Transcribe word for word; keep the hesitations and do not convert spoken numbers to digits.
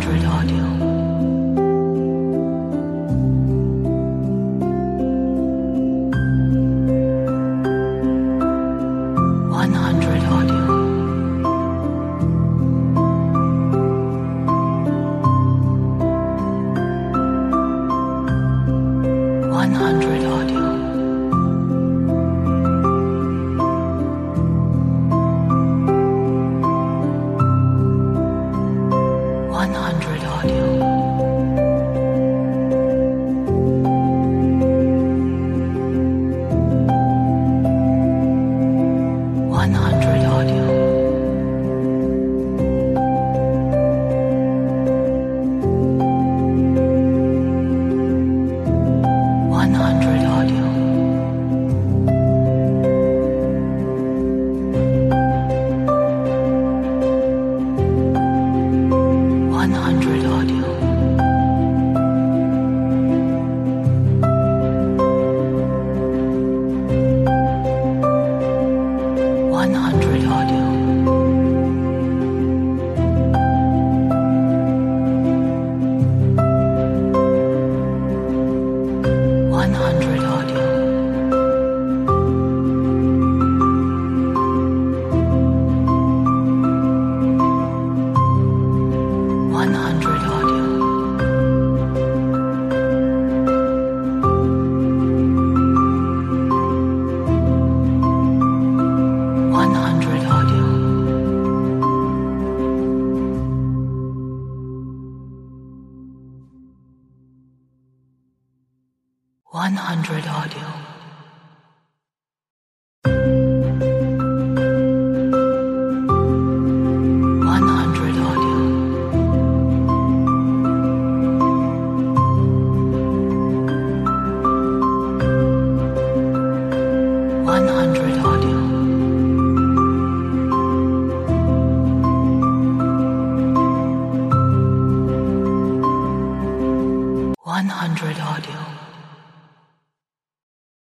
hundred audio. one hundred audio. one hundred audio. one hundred audio. one hundred audio. one hundred audio. one hundred audio. one hundred audio. one hundred audio. one hundred audio. one hundred audio. one hundred audio.